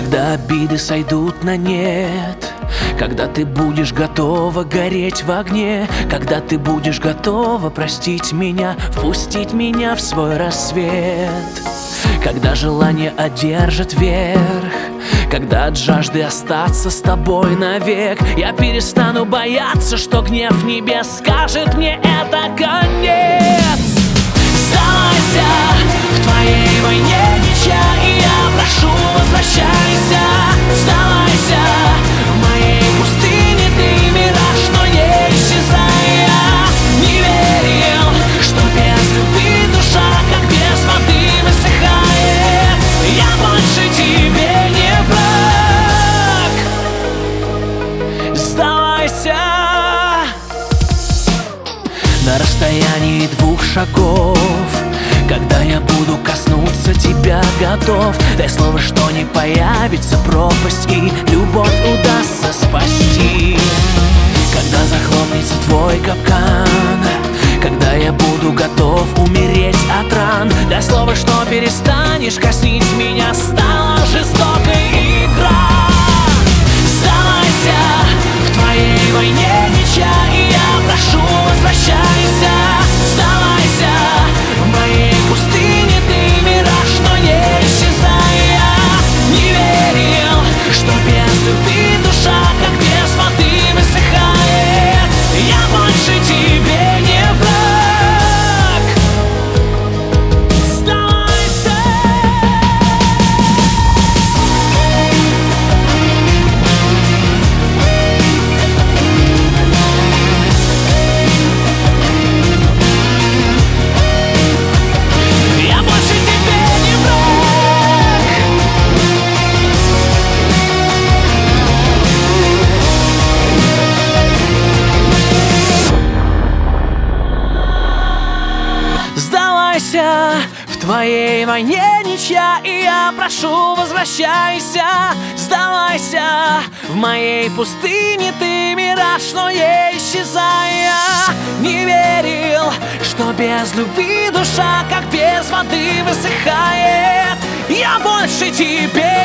Когда обиды сойдут на нет, когда ты будешь готова гореть в огне, когда ты будешь готова простить меня, впустить меня в свой рассвет. Когда желание одержит верх, когда от жажды остаться с тобой навек, я перестану бояться, что гнев небес скажет мне это конец. Сдавайся, в твоей войне ничья, и я прошу, возвращайся. Сдавайся, в моей пустыне ты мираж, но не исчезай. Я не верил, что без любви душа, как без воды, высыхает. Я больше тебе не враг. Сдавайся. На расстоянии 2 шагов, когда я буду коснуться тебя готов, дай слово, что не появится пропасть, и любовь удастся спасти. Когда захлопнется твой капкан, когда я буду готов умереть от ран, дай слово, что перестанешь коснить меня, стала жестокой игра. Сдавайся, в твоей войне ничья, и я прошу, возвращайся. Сдавайся, в моей пустыне ты мираж, но не исчезай. Я не верил, что без любви душа, как без воды, высыхает. Я больше тебе не враг. Сдавайся. Я больше тебе не враг. Сдавайся, в твоей войне ничья, и я прошу, возвращайся. Сдавайся, в моей пустыне ты мираж, но не исчезай. Я не верил, что без любви душа, как без воды, высыхает. Я больше тебе